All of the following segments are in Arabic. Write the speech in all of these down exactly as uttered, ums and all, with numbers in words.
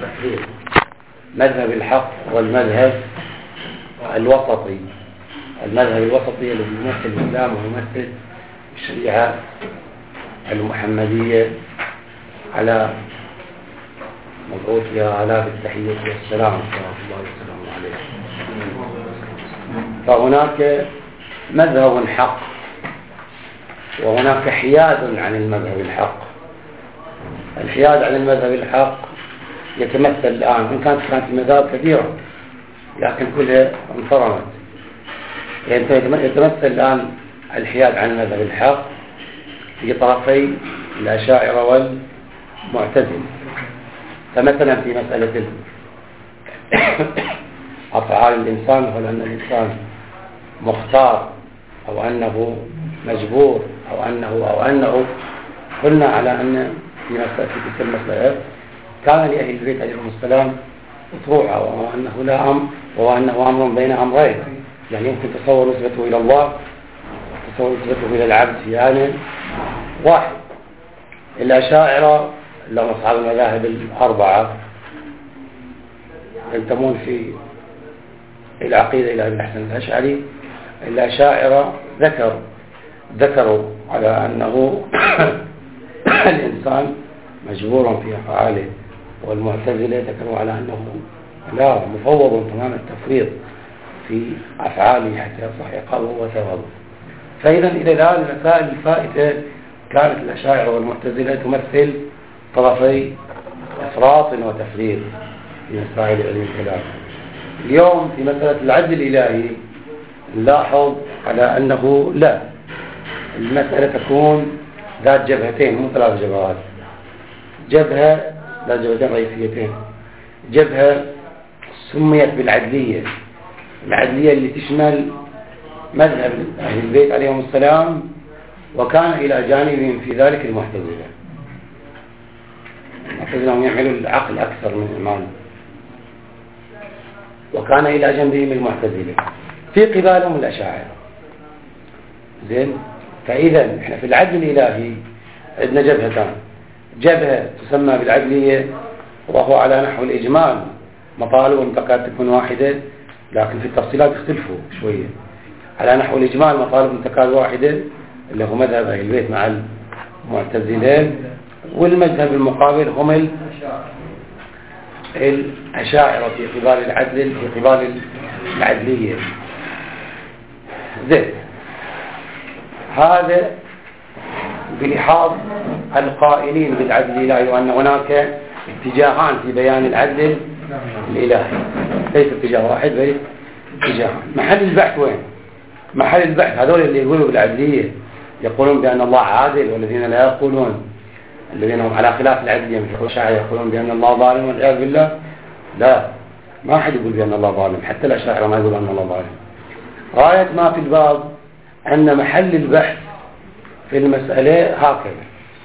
والتفريق، مذهب الحق والمذهب الوسطي. المذهب الوسطي الذي يمثل الإسلام ويمثل الشريعة المحمدية على مبعوثها على بالتحية والسلام ورحمة الله وسلامه عليه. فهناك مذهب حق وهناك حياد عن المذهب الحق. الحياد عن المذهب الحق يتمثل الآن، إن كانت كانت المذاهب كثيرة لكن كلها انفرمت، يعني يتمثل الآن الحياد عن المذهب الحق في طرفي الأشاعرة والمعتزلة. فمثلا في مسألة أفعال الإنسان، هل أن الإنسان مختار أو أنه مجبور أو أنه أو أنه قلنا على أن في مسألة في تلك المسألة كان لأهل البيت عليهم السلام طروحا، وأنه لا أمر وأنه أمر بين أمرين، يعني يمكن تصور نسبته إلى الله وتصور نسبته إلى العبد في آن واحد. الأشاعرة لهم أصحاب المذاهب الأربعة ينتمون في العقيدة إلى أبي الحسن الأشعري. الأشاعرة ذكر ذكروا على أنه الإنسان مجبور في أفعاله، والمعتزلة ذكروا على أنه لا مفوض تمام التفريط في أفعاله حتى يصح عقابه وثوابه. فإذا إلى الآن المسائل الفائتة كانت الأشاعرة والمعتزلة تمثل طرفي إفراط وتفريط في مسائل علم الكلام. اليوم في مسألة العدل الإلهي نلاحظ على أنه لا، المسألة تكون ذات جبهتين مو ثلاث جبهات. جبهة ذات جبهتين رئيسيتين، جبهة سميت بالعدلية، العدلية اللي تشمل مذهب أهل البيت عليهم السلام، وكان إلى جانبهم في ذلك المعتزلة. المعتزلة هم يعملوا العقل أكثر من الإيمان، وكان إلى جنبهم المعتزلة، في قبالهم الأشاعرة. زين، فإذا إحنا في العدل الإلهي عندنا جبهتان، جبهة تسمى بالعدلية وهو على نحو الإجمال مطالب تكاد تكون واحدة، لكن في التفصيلات يختلفوا شوية. على نحو الإجمال مطالب تكاد واحدة اللي هو مذهب أهل البيت مع المعتزلين، والمذهب المقابل هم الأشاعرة في قبال العدل في قبال العدلية. زين، هذا بلحاظ القائلين بالعدل الإلهي، وأن هناك اتجاهان في بيان العدل الإلهي، ليس اتجاه واحد بل اتجاهان. محل البحث وين؟ محل البحث هذول اللي يقولوا بالعدلية يقولون بأن الله عادل، والذين لا يقولون الذين هم على خلاف العدلية مثل الأشاعرة يقولون بأن الله ظالم والعياذ بالله. لا، ما أحد يقول بأن الله ظالم، حتى الأشاعرة ما يقول أن الله ظالم. غاية ما في الباب أن محل البحث في المسألة هكذا.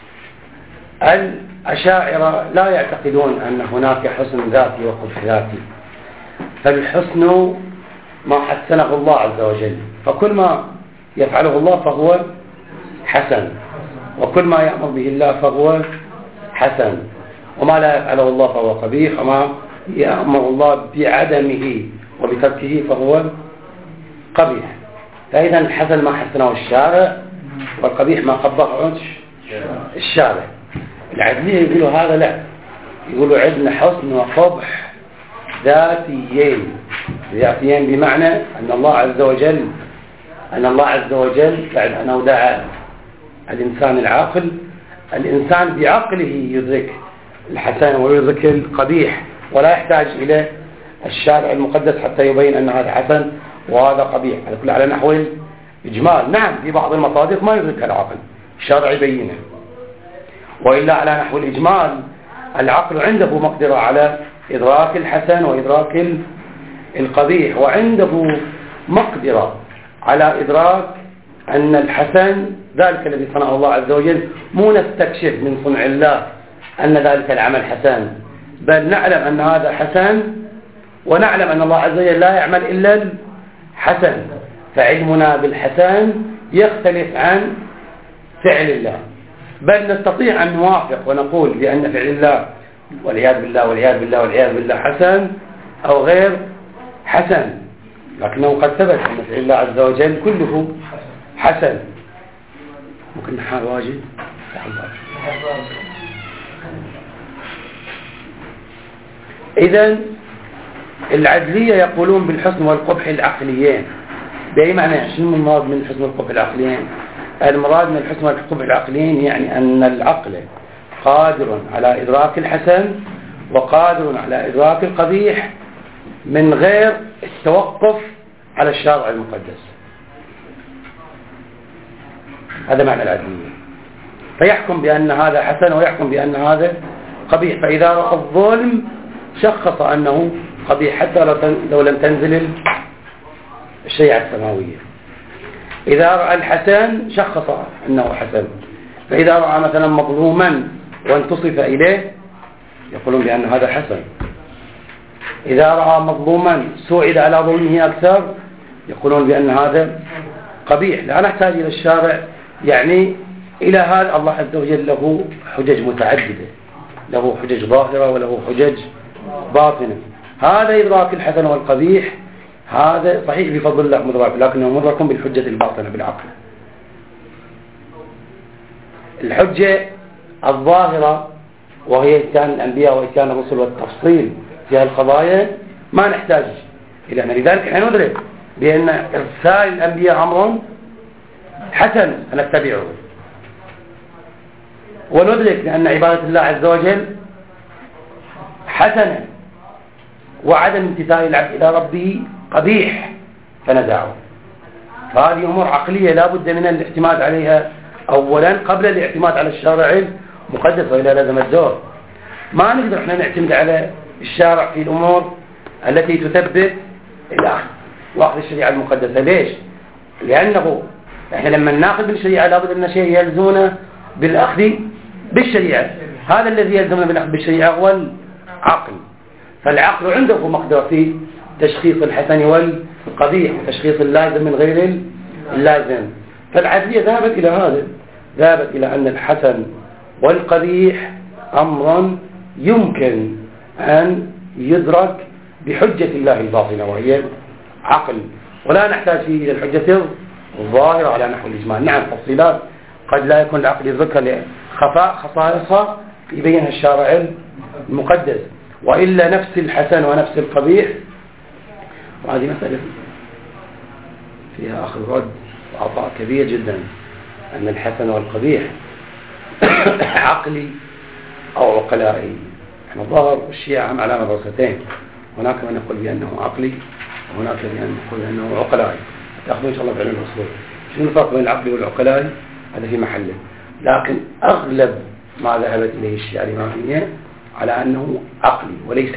الأشاعرة لا يعتقدون أن هناك حسن ذاتي وقبح ذاتي، فالحسن ما حسنه الله عز وجل، فكل ما يفعله الله فهو حسن، وكل ما يأمر به الله فهو حسن، وما لا يفعله الله فهو قبيح، وما يأمر الله بعدمه وبتركه فهو قبيح. فإذا الحسن ما حسنه الشارع، والقبيح ما قبحه الشارع. العدلية يقولوا هذا لا، يقولوا عندنا حسن وقبح ذاتيين. ذاتيين بمعنى أن الله عز وجل أن الله عز وجل بعد أن أودع الإنسان العاقل، الإنسان بعقله يدرك الحسن ويدرك القبيح، ولا يحتاج إلى الشارع المقدس حتى يبين أن هذا حسن وهذا قبيح. على كل على نحو الإجمال. نعم، في بعض المصادق ما يدرك العقل، الشارع يبينه، وإلا على نحو الإجمال العقل عنده مقدرة على إدراك الحسن وإدراك القبيح، وعنده مقدرة على إدراك أن الحسن ذلك الذي صنعه الله عز وجل، مو نستكشف من صنع الله أن ذلك العمل حسن، بل نعلم أن هذا حسن، ونعلم أن الله عز وجل لا يعمل إلا الحسن، فعلمنا بالحسن يختلف عن فعل الله. بل نستطيع أن نوافق ونقول بأن فعل الله والعياذ بالله والعياذ بالله والعياذ بالله حسن أو غير حسن، لكنه قد ثبت أن فعل الله عز وجل كله حسن. ممكن نحال واجد. إذن العدلية يقولون بالحسن والقبح العقليين. بأي معنى؟ شنو المراد من الحسن والقبح العقليين؟ المراد من الحسن والقبح العقليين يعني أن العقل قادر على إدراك الحسن وقادر على إدراك القبيح من غير التوقف على الشرع المقدس. هذا معنى العدلية. فيحكم بأن هذا حسن ويحكم بأن هذا قبيح. فإذا رأى الظلم شخص أنه قبيح حتى لو لم تنزل الشريعة السماوية. إذا رأى الحسن شخص أنه حسن. فإذا رأى مثلا مظلوما وانتصف إليه يقولون بأن هذا حسن. إذا رأى مظلوما سوعد على ظلمه أكثر يقولون بأن هذا قبيح. لا نحتاج إلى الشارع يعني إلى هذا. الله عز وجل له حجج متعددة، له حجج ظاهرة وله حجج باطنة. هذا إدراك الحسن والقبيح هذا صحيح بفضل الله مدرك، لكنه مدرك بالحجة الباطنة بالعقل. الحجة الظاهرة وهي إتيان الأنبياء وإتيان الرسل والتفصيل في هالقضايا ما نحتاج إلى أن لذلك احنا ندرك بأن إرسال الأنبياء أمر حسن نتبعه، وندرك بأن عبادة الله عز وجل حسنة، وعدم امتثال العبد إلى ربه قبيح فندعه. فهذه أمور عقلية لا بد من الاعتماد عليها أولا قبل الاعتماد على الشارع المقدس، وإلى لازم الدور. ما نقدر احنا نعتمد على الشارع في الأمور التي تثبت الأخذ وأخذ الشريعة المقدسة. ليش؟ لأنه احنا لما ناخذ بالشريعة لابد أن شيء يلزمنا بالأخذ بالشريعة. هذا الذي يلزمنا بالأخذ بالشريعة هو العقل. فالعقل عنده مقدرة في تشخيص الحسن والقبيح وتشخيص اللازم من غير اللازم. فالعدلية ذهبت إلى هذا، ذهبت إلى أن الحسن والقبيح أمرا يمكن أن يدرك بحجة الله الباطنة وهي عقل، ولا نحتاج فيه إلى الحجة الظاهرة على نحو الإجمال. نعم تفصيلات قد لا يكون العقل يذكر لخفاء خصائصها يبينها الشارع المقدس، وإلا نفس الحسن ونفس القبيح. وهذه مسألة فيها أخذ رد وعطاء كبير جدا، أن الحسن والقبيح عقلي أو عقلائي. احنا ظهر الشيعة على مدرستين، هناك من يقول بأنه عقلي وهناك من يقول بأنه عقلائي. تأخذون إن شاء الله بعلم الأصول شنو الفرق بين العقلي والعقلائي، هذا في محله. لكن أغلب ما ذهبت إليه الشيعة الإمامية على أنه عقلي وليس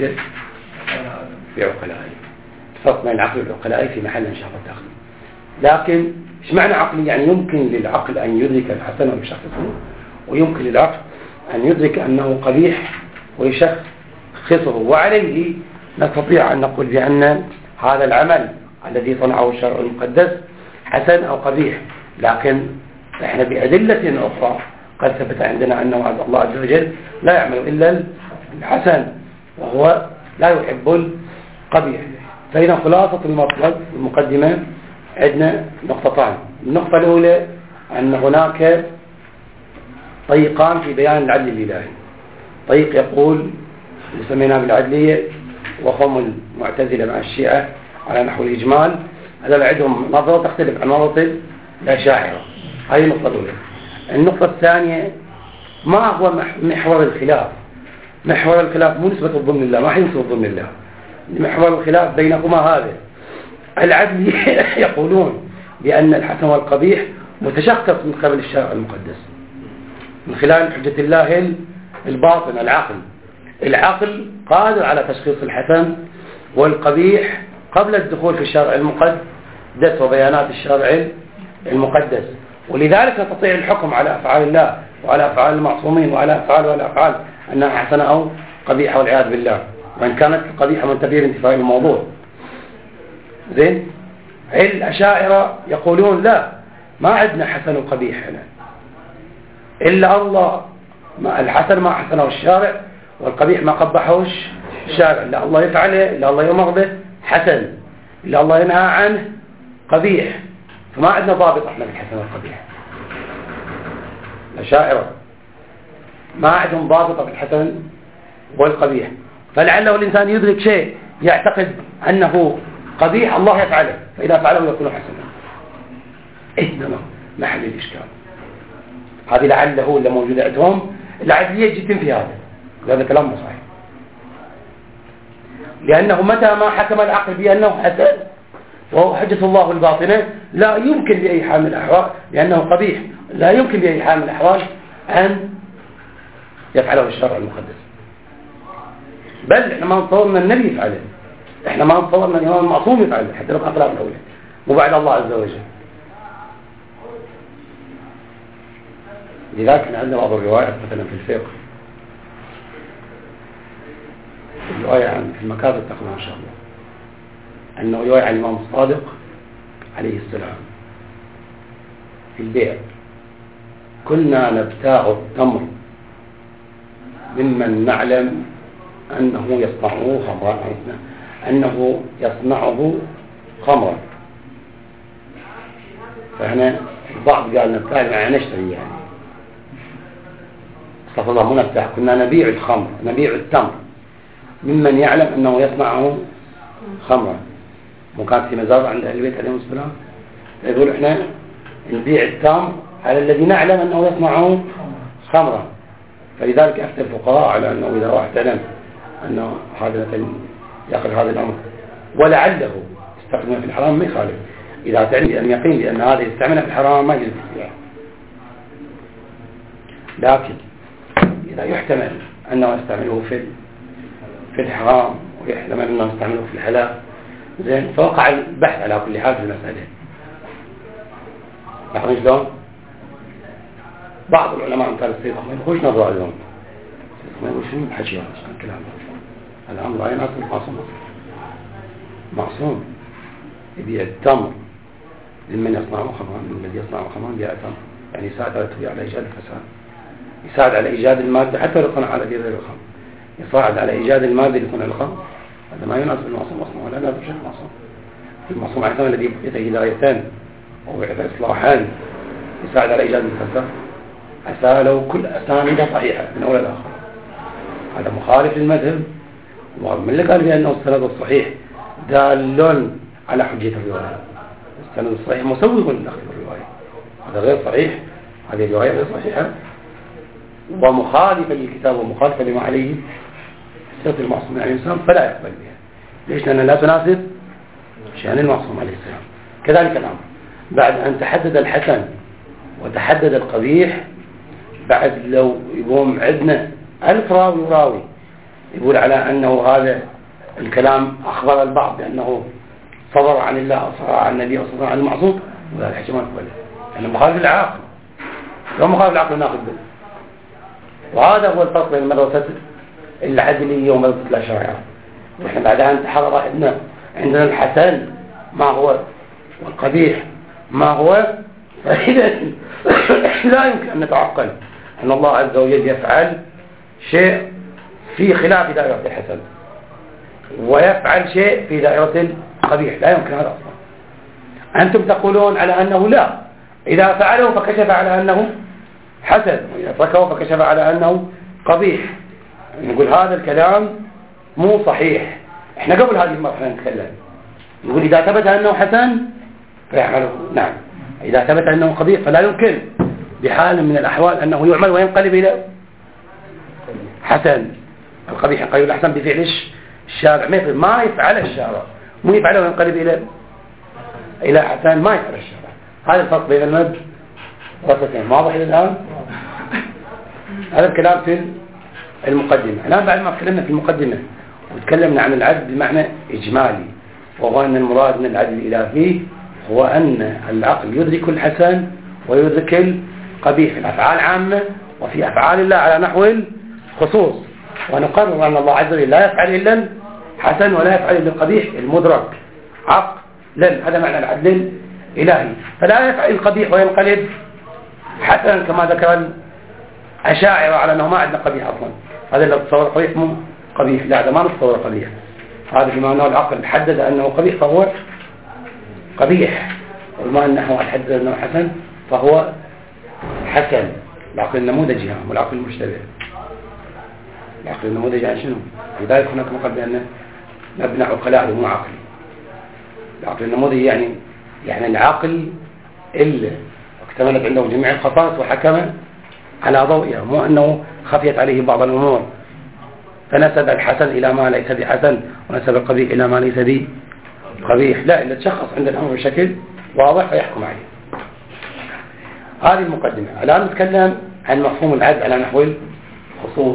بعقلائي. الفرق بين العقل والعقلائي في محل إن شاء الله تأخذ. لكن إيش معنى عقلي؟ يعني يمكن للعقل أن يدرك الحسن ويشخصه، ويمكن للعقل أن يدرك أنه قبيح ويشخصه. وعليه نستطيع أن نقول بأن هذا العمل الذي صنعه الشرع المقدس حسن أو قبيح. لكن إحنا بأدلة أخرى قد ثبت عندنا أنه الله عز وجل لا يعمل إلا الحسن وهو لا يحب القبيح. فإذا خلاصة المطلب المقدمة عندنا نقطتان. النقطة الأولى أن هناك طريقان في بيان العدل الإلهي. طريق يقول يسمينا بالعدلية وهم المعتزلة مع الشيعة على نحو الإجمال، هذا عندهم نظرة تختلف عن نظرة الأشاعرة. هذه النقطة الأولى. النقطة الثانية ما هو محور الخلاف؟ محور الخلاف مو نسبة الظلم لله، ما حينسب الظلم لله. محور الخلاف بينهما هذا. العدل يقولون بأن الحسن والقبيح متشخص من قبل الشرع المقدس من خلال حجة الله الباطن العقل. العقل قادر على تشخيص الحسن والقبيح قبل الدخول في الشرع المقدس وبيانات الشرع المقدس. ولذلك نستطيع الحكم على أفعال الله وعلى أفعال المعصومين وعلى أفعال وعلى أفعال أنها حسنة أو قبيحة والعياذ بالله، وإن كانت القبيحة منتبهة بانتفاء الموضوع. زين. الأشاعرة يقولون لا، ما عندنا حسن وقبيح هنا إلا الله، ما الحسن ما حسنه الشارع والقبيح ما قبحوش الشارع، لا الله يفعله، لا الله يمر به حسن، لا الله ينهى عنه قبيح. فما عندنا ضابط احنا بالحسن والقبيح. الأشاعرة ما عندهم ضابط بالحسن والقبيح، فلعله الإنسان يدرك شيء يعتقد أنه قبيح الله يفعله، فإذا فعله يكون حسنا. إنما محل الإشكال هذه لعله اللي موجودة عندهم العدلية جدا في هذا، هذا كلام مو صحيح، لأنه متى ما حكم العقل بأنه حسن وهو حجة الله الباطنة لا يمكن بأي حال من الأحوال، لأنه قبيح لا يمكن بأي حال من الأحوال أن يفعله الشرع المقدس. بل احنا ما نصورنا النبي يفعله، احنا ما نصورنا الإمام المعصوم يفعله حتى لو أقرأ الأولى وبعد الله عز وجل. لذلك عندنا بعض الروايات مثلا في الفقه، الرواية عن في المكاتب تقرأ إن شاء الله، أنه رواية عن الإمام الصادق عليه السلام في البيع: كنا نبتاع التمر ممن نعلم أنه يصنعه خمرا، أنه يصنعه خمرا. فهنا البعض قال نبتاع يعني نشتري، يعني استغفر الله، مو نبتاع، كنا نبيع الخمر، نبيع التمر ممن يعلم أنه يصنعه خمرا. وكانت في مزار عند أهل البيت عليهم السلام يقول إحنا نبيع التمر على الذي نعلم أنه يصنعه خمرا. فلذلك أفتى الفقهاء على أنه إذا واحد علم أنه هذا يأخذ هذا الأمر ولعله يستخدمه في الحرام ما يخالف، إذا تعلم بأن يقين بأن هذا يستعمله في الحرام ما يجوز فيها. لكن إذا يحتمل أنه يستعمله في في الحرام ويحتمل أنه يستعمله في الحلال زين، فوقع البحث على كل حال في المسألة. لاحظون شلون؟ بعض العلماء مثل السيد ما يخش نظر عليهم، ما يقول شنو الحكي هذا، شنو الكلام هذا؟ الأمر عين أصل معصوم، معصوم يبيع التمر لمن يصنعه خمرا، من الذي يصنعه خمرا يبيع التمر، يعني يساعد على على إيجاد الفساد، يساعد على إيجاد المادة حتى لو صنع على غير الخمر، يساعد على إيجاد المادة لصنع الخمر. هذا ما يناسب المعصوم أصلا، ولا يناسب شيء المعصوم. المعصوم عندما الذي يعطي هدايتان أو يعطي إصلاحان يساعد على إيجاد الفساد، عسى لو كل أسانيده صحيحة من أول الآخر. هذا مخالف للمذهب، ومن اللي قال بأنه السند الصحيح دال على حجية الرواية. السند الصحيح مسوغ لدخل الرواية، هذا غير صحيح، هذه الرواية غير صحيحة ومخالفة للكتاب ومخالفة لما عليه سيرة المعصوم عليه السلام، فلا يقبل بها. ليش؟ لأنها لا تناسب شأن المعصوم عليه السلام. كذلك الأمر بعد أن تحدد الحسن وتحدد القبيح، بعد لو يقوم عندنا ألف راوي وراوي يقول على أنه هذا الكلام أخبر البعض بأنه صدر عن الله أو صدر عن النبي أو صدر عن المعصوم، وهذا الحكي ما يقبله، لأنه مخالف العقل، لو مخالف العقل ناخذ به. وهذا هو الفرق بين مدرسة العدلية ومدرسة الأشاعرة. ونحن بعدها نتحرر عندنا عندنا الحسن ما هو والقبيح ما هو، فإذا لا يمكن أن نتعقل أن الله عز وجل يفعل شيء في خلاف دائرة الحسن ويفعل شيء في دائرة القبيح، لا يمكن هذا أصلا. أنتم تقولون على أنه لا، إذا فعله فكشف على أنه حسن، وإذا تركه فكشف على أنه قبيح. نقول هذا الكلام مو صحيح. احنا قبل هذه المرحلة نتكلم نقول إذا ثبت أنه حسن فيعمله، نعم. إذا ثبت أنه قبيح فلا يمكن بحال من الأحوال أنه يعمل وينقلب إلى حسن. القبيح ينقلب إلى حسن بفعل الشارع، ما يفعل الشارع، مو يفعله وينقلب إلى إلى حسن، ما يفعل الشارع. هذا الفرق بين المد والفتين. واضح الآن؟ هذا الكلام في المقدمة. الآن بعد ما تكلمنا في المقدمة وتكلمنا عن العدل بمعنى إجمالي، وهو أن المراد من العدل الإلهي هو أن العقل يدرك الحسن ويدرك القبيح في الأفعال عامة وفي أفعال الله على نحو الخصوص، ونقرر أن الله عز وجل لا يفعل إلا الحسن ولا يفعل إلا القبيح المدرك عقلا. هذا معنى العدل الإلهي. فلا يفعل القبيح وينقلب حسنا كما ذكر الأشاعرة على أنه ما عندنا قبيح أصلا، هذا اللي تصور قبيح مو قبيح، لا هذا ما نتصور قبيح، هذا بما أنه العقل حدد أنه قبيح فهو قبيح، وبما أنه حدد أنه حسن فهو حسن. العقل النموذجي هم والعقل المشتبه. العقل النموذجي عن شنو؟ لذلك هناك مقال بأن مبنى عقلاء مو عقلي. العقل النموذجي يعني يعني العقل اللي اكتملت عنده جميع الخصائص وحكم على ضوئها، مو أنه خفيت عليه بعض الأمور فنسب الحسن إلى ما ليس بحسن ونسب القبيح إلى ما ليس بقبيح، لا، إلا تشخص عند الأمر بشكل واضح ويحكم عليه. هذه المقدمة. الآن نتكلم عن مفهوم العدل على نحو الخصوص.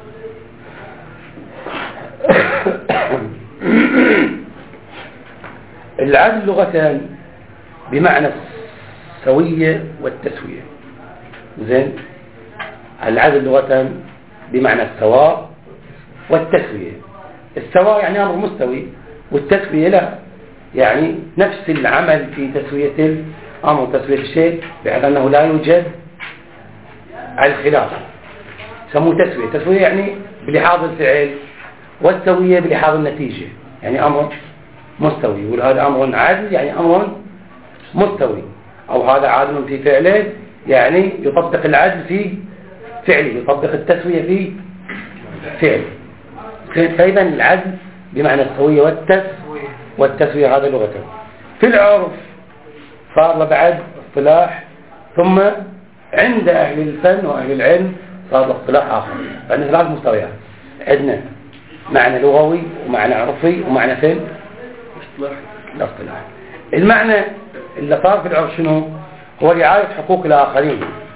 العدل لغة بمعنى السوية والتسوية. زين، العدل لغة بمعنى السواء والتسوية. السواء يعني أمر مستوي، والتسوية لا، يعني نفس العمل في تسوية الأمر تسوية الشيء بحيث أنه لا يوجد الخلاف، سموه تسوية. تسوية يعني بلحاظ الفعل، والسوية بلحاظ النتيجة، يعني أمر مستوي. يقول هذا أمر عادل يعني أمر مستوي، أو هذا عادل في فعله يعني يطبق العدل في فعله، يطبق التسوية في فعله. فإذا العدل بمعنى السوية والتسوية والتسوية هذا لغته. في العرف صار له بعد اصطلاح، ثم عند أهل الفن وأهل العلم صار له اصطلاح آخر. فعندنا ثلاث مستويات، عندنا معنى لغوي ومعنى عرفي ومعنى فن الاصطلاح. المعنى اللي صار في العرف شنو؟ هو رعاية حقوق الآخرين،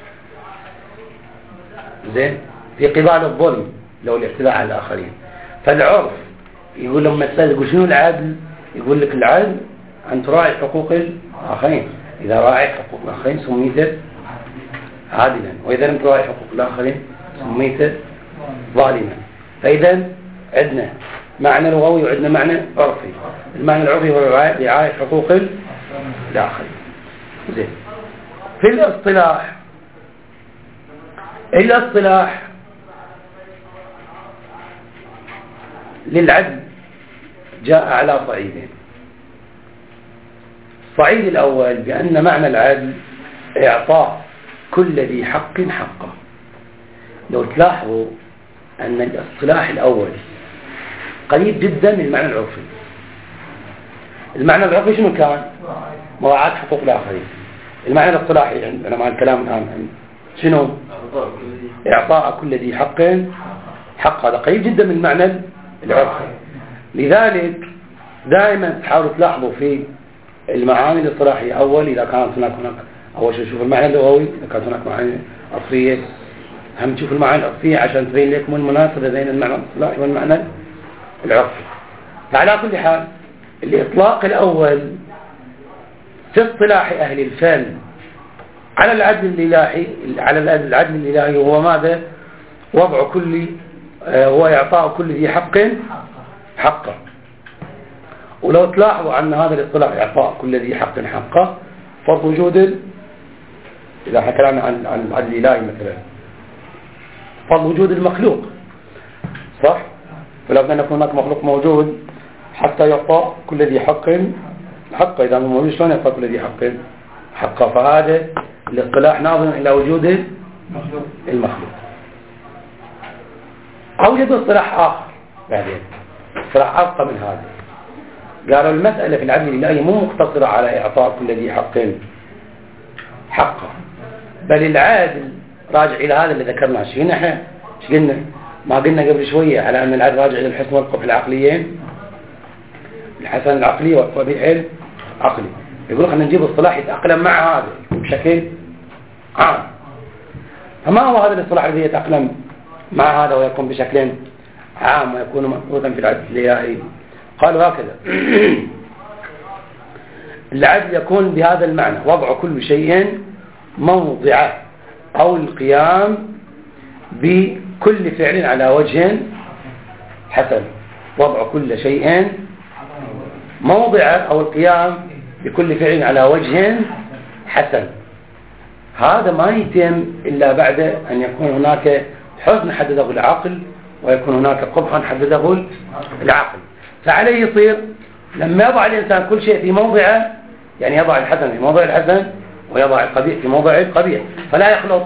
زين، في قبال الظلم لو الاعتداء على الآخرين. فالعرف يقول لما تسأل يقول شنو العدل؟ يقول لك العدل أن تراعي حقوق الآخرين. إذا راعيت حقوق الآخرين سميت عادلا، وإذا لم تراعي حقوق الآخرين سميت ظالما. فإذا عندنا معنى لغوي وعندنا معنى عرفي. المعنى العرفي هو رعاية حقوق الآخرين. زين، في الاصطلاح الاصطلاح للعدل جاء على صعيدين. الصعيد الأول بأن معنى العدل إعطاء كل ذي حق حقه. لو تلاحظوا أن الاصطلاح الأول قريب جدا من المعنى العرفي. المعنى العرفي شنو كان؟ مراعاة حقوق الآخرين. المعنى الاصطلاحي عندنا مع الكلام الآن شنو؟ إعطاء كل ذي حق حق. هذا قريب جدا من المعنى العرفي. لذلك دائما تحاولوا تلاحظوا في المعاني الاصطلاحية أول إذا كانت هناك هناك أول شيء شوف المعنى اللغوي، إذا كانت هناك معاني عرفية هم تشوف المعاني العرفية عشان تبين لكم المناسبة بين المعنى الاصطلاحي والمعنى العرفي. فعلى كل حال الإطلاق الأول في اصطلاح أهل الفن على العدل الإلهي، على العدل الإلهي هو ماذا؟ وضع كل هو إعطاء كل ذي حق حقه. ولو تلاحظوا أن هذا الاصطلاح إعطاء كل ذي حق حقه فرض وجود، إذا حكينا عن عن العدل الإلهي مثلا فرض وجود المخلوق، صح؟ فلابد أن يكون هناك مخلوق موجود حتى يعطى كل ذي حق حقه. إذا ما موجود شلون يعطى كل ذي حق حقه؟ فهذا الاصطلاح ناظر إلى وجود المخلوق. أوجدوا اصطلاح آخر بعدين، اصطلاح أرقى من هذا. قالوا المسألة في العدل الإلهي مو مقتصرة على إعطاء كل ذي حق حقه، بل العادل راجع إلى هذا اللي ذكرناه. شو نحن شو قلنا؟ ما قلنا قبل شوية على أن العدل راجع إلى الحسن والقبح العقليين، الحسن العقلي والقبيح العقلي. يقولوا خلينا نجيب اصطلاح يتأقلم مع هذا بشكل عام. فما هو هذا الاصطلاح الذي يتأقلم مع هذا ويكون بشكل عام ويكون مفروضا في العدل الإلهي؟ قالوا هكذا: العدل يكون بهذا المعنى وضع كل شيء موضعه، أو القيام بكل فعل على وجه حسن. وضع كل شيء موضعه أو القيام بكل فعل على وجه حسن. هذا ما يتم إلا بعد أن يكون هناك حسن حدده العقل ويكون هناك قبح حدده العقل. فعليه يصير لما يضع الإنسان كل شيء في موضعه، يعني يضع الحسن في موضع الحسن ويضع القبيح في موضع القبيح، فلا يخلط،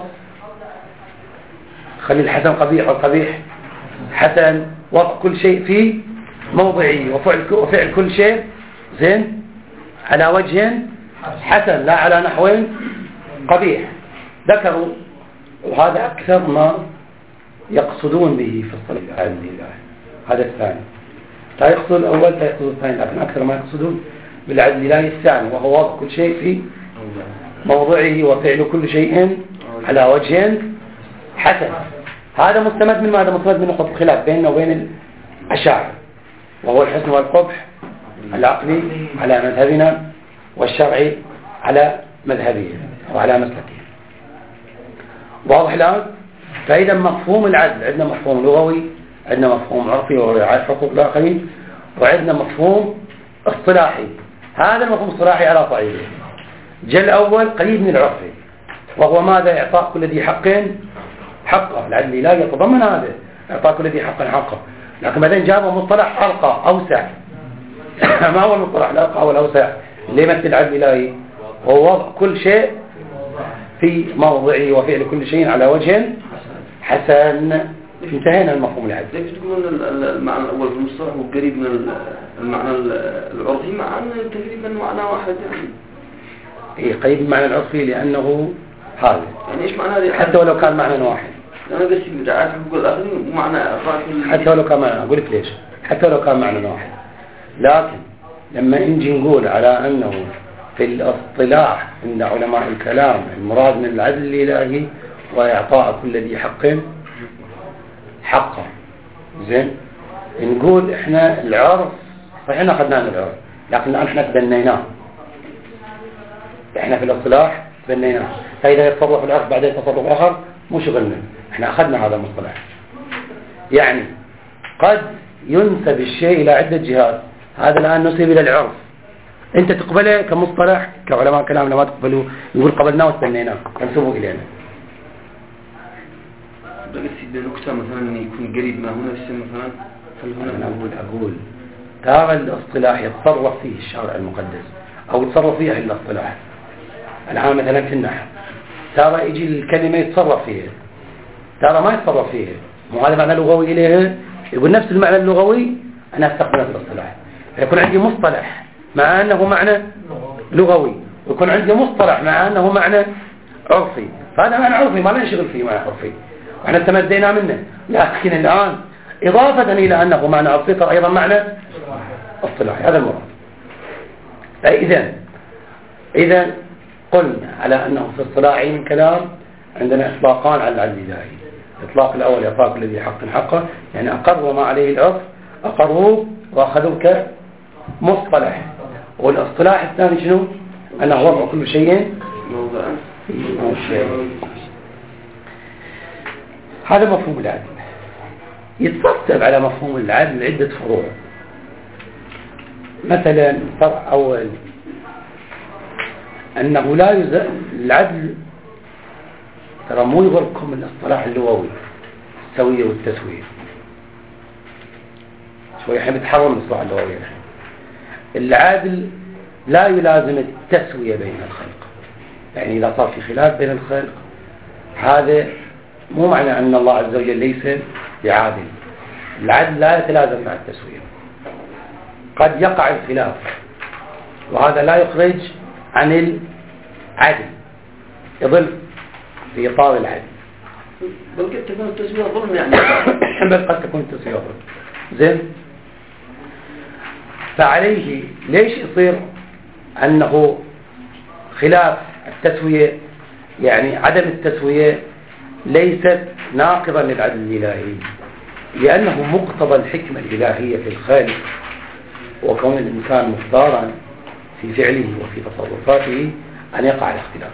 خلي الحسن قبيح والقبيح حسن، وضع كل شيء في موضعه، وفعل وفعل كل شيء زين على وجه حسن لا على نحو قبيح. ذكروا وهذا أكثر ما يقصدون به في الصلاة الإلهية، هذا الثاني. لا يقصد الأول لا يقصد الثاني، لكن أكثر ما يقصدون بالعدل الإلهي الثاني، وهو وضع كل شيء في موضعه وفعل كل شيء على وجه حسن. هذا مستمد من ماذا؟ مستمد من نقطة الخلاف بيننا وبين الأشاعرة، وهو الحسن والقبح العقلي على مذهبنا والشرعي على مذهبه وعلى مسلكه. واضح الآن؟ فإذا مفهوم العدل عندنا مفهوم لغوي، عندنا مفهوم عرفي وهو رعاية حقوق الآخرين، وعندنا مفهوم اصطلاحي. هذا المفهوم الاصطلاحي على طريقه جاء الأول قريب من العرفي، وهو ماذا؟ إعطاء كل ذي حق حقه. العدل لا يتضمن هذا، إعطاء كل ذي حق حقه، لكن بعدين جابوا مصطلح أرقى أوسع. ما هو المصطلح الأرقى أو الأوسع اللي يمثل العدل الإلهي؟ هو وضع كل شيء في موضعه وفعل كل شيء على وجه حسن. انتهينا المفهوم العدل. ليش تقول المعنى الأول في المصطلح هو قريب من المعنى العرفي، مع أن تقريبا معنى واحد يعني؟ إيه قريب من المعنى العرفي لأنه هذا يعني إيش معنى هذه؟ حتى ولو كان معنى واحد. أنا بس بدعات حقوق الآخرين ومعنى حتى ولو كان معنى، أقول لك ليش؟ حتى ولو كان معنى واحد، لكن لما نجي نقول على أنه في الاصطلاح عند علماء الكلام المراد من العدل الإلهي وإعطاء كل ذي حق حقه، زين نقول إحنا العرف صحيح أخذنا العرف، لكن الآن إحنا تبنيناه، إحنا في الاصطلاح تبنيناه. فإذا يتصرف العرف بعدين تصرف آخر مو شغلنا، إحنا أخذنا هذا المصطلح. يعني قد ينسب الشيء إلى عدة جهات، هذا الآن نسب إلى العرف، أنت تقبله كمصطلح كعلماء كلامنا ما تقبلوه، يقول قبلناه وتبنيناه تنسبه إلينا. بس إذا نكتة مثلا يكون قريب ما هنا في السن مثلا، هل هنا أنا أقول أقول ترى الاصطلاح يتصرف فيه الشرع المقدس أو يتصرف فيه الاصطلاح. الآن مثلا في النحو ترى يجي الكلمة يتصرف فيها، ترى ما يتصرف فيها، مو هذا معنى لغوي إليها، يقول نفس المعنى اللغوي أنا أستخدمه في الاصطلاح. يكون عندي مصطلح مع أنه معنى لغوي، ويكون عندي مصطلح مع أنه معنى عرفي، فهذا معنى عرفي ما نشغل فيه معنى عرفي وإحنا تمدينا منه. لكن الآن إضافة إلى أنه معنى عرفي ترى أيضا معنى اصطلاحي، هذا المراد. فإذا إذا قلنا على أنه في اصطلاح علم الكلام عندنا إطلاقان على العدل الإلهي. الإطلاق الأول إطلاق الذي حق حقه، يعني أقروا ما عليه العرف أقروه وأخذوه كمصطلح. والاصطلاح الثاني شنو؟ أنه وضع كل شيء موضع. هذا مفهوم العدل. يترتب على مفهوم العدل عدة فروع. مثلا فرع أول أنه لا يزال العدل، ترى مو يغركم الاصطلاح اللغوي السوية والتسوية، شوي احنا بنتحرم من الاصطلاح اللغوي. العدل لا يلازم التسوية بين الخلق، يعني إذا صار في خلاف بين الخلق هذا مو معنى أن الله عز وجل ليس بعادل. العدل لا يتلازم مع التسوية، قد يقع الخلاف وهذا لا يخرج عن العدل، يظل في إطار العدل. بل قد تكون التسوية ظلم يعني بل قد تكون التسوية ظلم. زين، فعليه ليش يصير أنه خلاف التسوية، يعني عدم التسوية ليست ناقضا للعدل الإلهي، لأنه مقتضى الحكمة الإلهية في الخالق وكون الإنسان مختارا في فعله وفي تصرفاته أن يقع الاختلاف.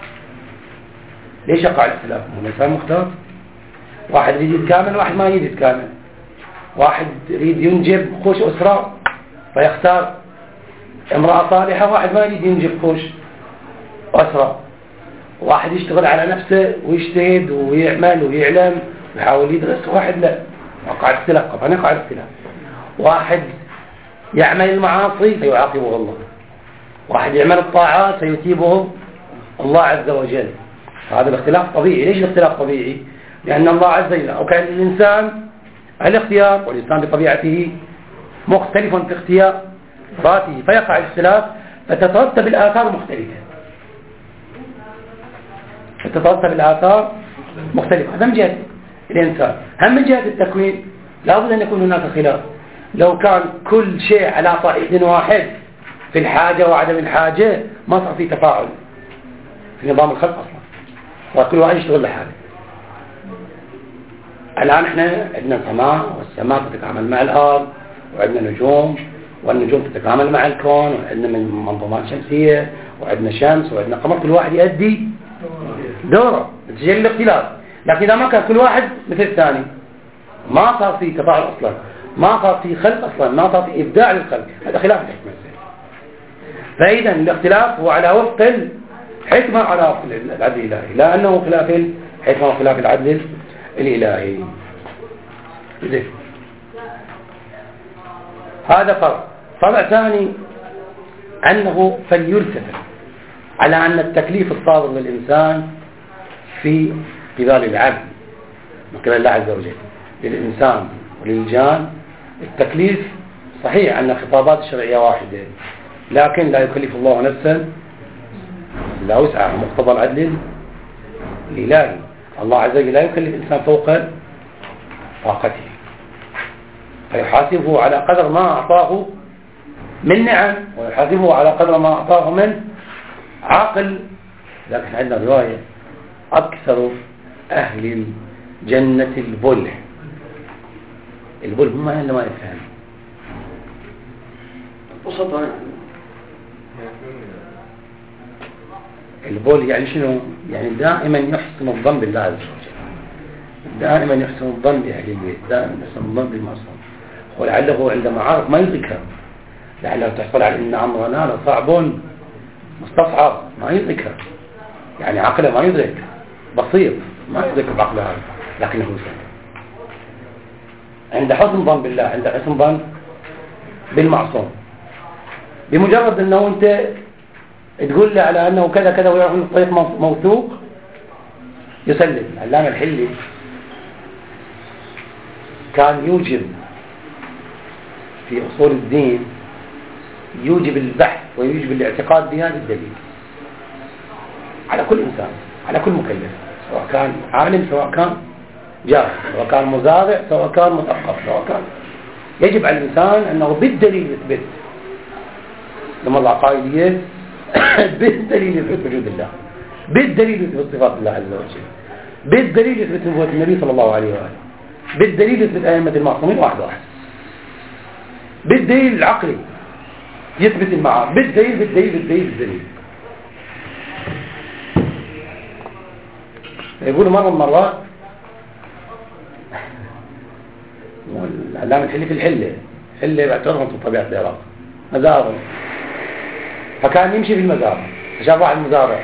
ليش يقع الاختلاف؟ الإنسان مختار، واحد يريد يتكامل واحد ما يريد يتكامل، واحد يريد ينجب خوش أسرة فيختار امرأة صالحة، واحد ما يريد ينجب خوش أسرة، واحد يشتغل على نفسه ويجتهد ويعمل ويعلم ويحاول يدرس، واحد لا. وقع الاختلاف طبعا يقع الاختلاف. واحد يعمل المعاصي فيعاقبه الله، واحد يعمل الطاعات فيثيبه الله عز وجل. هذا الاختلاف طبيعي. ليش الاختلاف طبيعي؟ لأن الله عز وجل أو كان الإنسان الاختيار، والإنسان بطبيعته مختلف في اختياراته فيقع الاختلاف، فتترتب الآثار مختلفة فتترتب الآثار مختلفة. هذا من جهة الإنسان. هم من جهة التكوين لابد أن يكون هناك خلاف. لو كان كل شيء على صعيد واحد في الحاجة وعدم الحاجة ما صار في تفاعل في نظام الخلق أصلا، وكل واحد يشتغل لحاله. الآن احنا عندنا السماء، والسماء تتعامل مع الأرض، وعندنا نجوم، والنجوم تتعامل مع الكون، وعندنا منظومات شمسية، وعندنا شمس، وعندنا قمر، كل واحد يؤدي دوره نتيجة للاختلاف. لكن إذا ما كان كل واحد مثل الثاني ما صار في تفاعل أصلا، ما صار في خلق أصلا، ما صار في إبداع للخلق. هذا خلاف الحكمة. فإذا الاختلاف هو على وفق الحكمة على وفق العدل الإلهي، لا أنه خلاف الحكمة وخلاف العدل الإلهي. زين، هذا فرع. فرع ثاني أنه فليلتفت على أن التكليف الصادر للإنسان في قبال العبد من قبل الله عز وجل للإنسان وللجان. التكليف صحيح أن الخطابات الشرعية واحدة، لكن لا يكلف الله نفسا لا وسعها، مقتضى العدل الإلهي. الله عز وجل لا يكلف الإنسان فوق طاقته، فيحاسبه على قدر ما أعطاه من نعم، ويحاسبه على قدر ما أعطاه من عقل. لكن عندنا رواية: أكثر أهل الجنة البله. البله ما إلا ما يفهم بسطة. البول يعني شنو؟ يعني دائما يحسن الظن بالله عز وجل، دائما يحسن الظن بأهل البيت، دائما يحسن الظن بالمعصوم. ولعله عندما عرف ما يدركها، لعله تحصل على إن أمرنا لصعب مستصعب، ما يدركها، يعني عقله ما يدرك، بسيط ما يدرك بعقله هذا، لكنه يسلم عند حسن ظن بالله، عند حسن ظن بالمعصوم. بمجرد أنه أنت تقول له على أنه كذا كذا ويعرف أن الطريق موثوق يسلم. العلامة الحلي كان يوجب في أصول الدين، يوجب البحث ويوجب الاعتقاد بهذا الدليل على كل إنسان، على كل مكلف، سواء كان عالم سواء كان جاهل، سواء كان مزارع سواء كان مثقف، سواء كان، يجب على الإنسان أنه بالدليل يثبت. لما العقائدية بالدليل يثبت وجود الله، بالدليل يثبت صفات الله عز وجل، بالدليل يثبت نبوة النبي صلى الله عليه وآله، بالدليل يثبت أئمة المعصومين واحد واحد، بالدليل العقلي يثبت المعاد، بالدليل بالدليل بالدليل بالدليل. يقولوا مرة من مرات والعلامة الحلي في الحلة، حلة باعتبارهم في طبيعة العراق مزارع، فكان يمشي في المزارع، فشاف واحد مزارع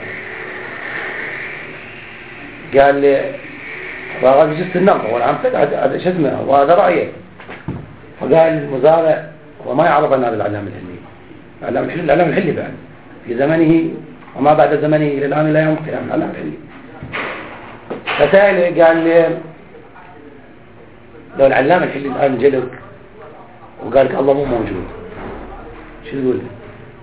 قال لي راغب جست النمط والعام هذا شو اسمه وهذا رأيه. فقال المزارع وما يعرف أن هذا العلامة الحلي، العلامة الحلي العلامة الحلي بعد في زمنه وما بعد زمنه إلى الآن لا يوم القيامة العلامة الحلي. فسأله قال لي لو العلامة الحلي الآن جلك وقال لك الله مو موجود شو تقول له؟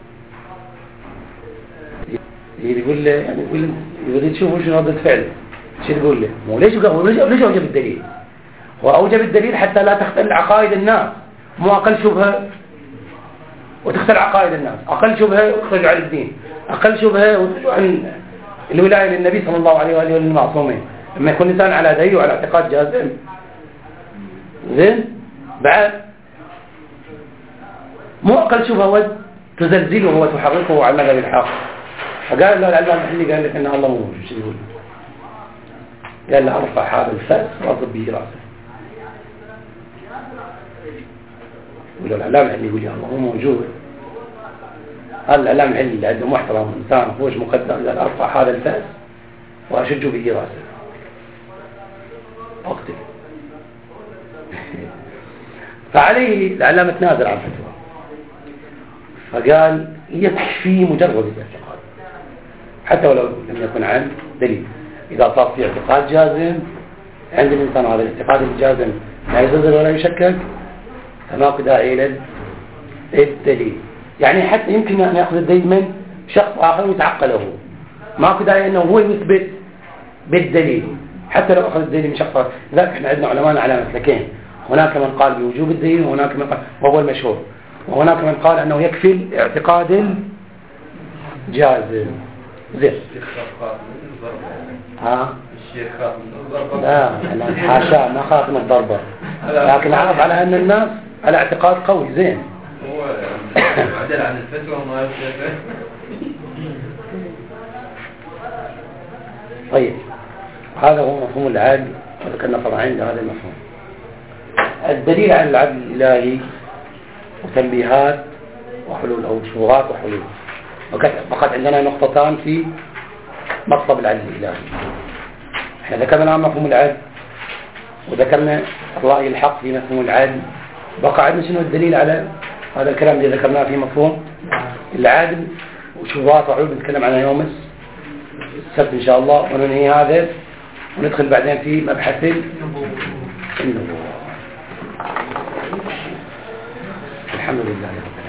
يقول له يعني يقول يريد تشوفوا شنو ردة فعله، شو تقول له؟ مو ليش ليش أوجب الدليل؟ هو أوجب الدليل حتى لا تختل عقائد الناس، مو أقل شبهة وتختل عقائد الناس، أقل شبهة وتخرج عن الدين، أقل شبهة وتخرج عن الولاية للنبي صلى الله عليه وآله والمعصومين. لما يكون الإنسان على دليل وعلى اعتقاد جازم زين بعد مو أقل شبهة تزلزله وتحركه على المذهب الحق. فقال له العلامة الحلي قال لك أن الله موجود، شو يقول؟ قال له أرفع هذا الفأس وأضرب به رأسه. ولو العلامة الحلي يقول يا الله هو موجود، قال العلامة الحلي اللي عنده محترم إنسان فوش مقدر قال أرفع هذا الفأس وأشج به رأسه أقتل. فعليه العلامة نادر على الفتوى، فقال يكفي مجرد الاعتقاد حتى ولو لم يكن عن دليل. إذا صار في اعتقاد جازم عند الإنسان، هذا الاعتقاد الجازم لا يزلزل ولا يشكك، فماكو داعي للدليل. يعني حتى يمكن أن يأخذ الدليل من شخص آخر ويتعقله، ماكو داعي أنه هو يثبت بالدليل حتى لو أخذ الدليل من شخص آخر. لذلك احنا عندنا علماء على مسلكين، هناك من قال بوجوب الدليل وهناك من قال، وهو المشهور، وهناك من قال أنه يكفي الاعتقاد الجازم. زين ها لا لا حاشا ما خاف من الضربة، لكن عرف على أن الناس على اعتقاد قوي. زين هو عدل عن الفتوى وما يفتوى. طيب هذا هو مفهوم العدل، وذكرنا طبعا عند هذا المفهوم. الدليل على العدل الإلهي وتنبيهات وحلول أو شروط وحلول. فقط عندنا نقطتان في مطلب العدل الإلهي. احنا ذكرنا مفهوم العدل وذكرنا الرأي الحق في مفهوم العدل، بقى عندنا شنو الدليل على هذا الكلام اللي ذكرناه في مفهوم العدل وشروط وحلول نتكلم عنها يوم السبت إن شاء الله، وننهي هذا وندخل بعدين في مبحث النبوة. الحمد لله.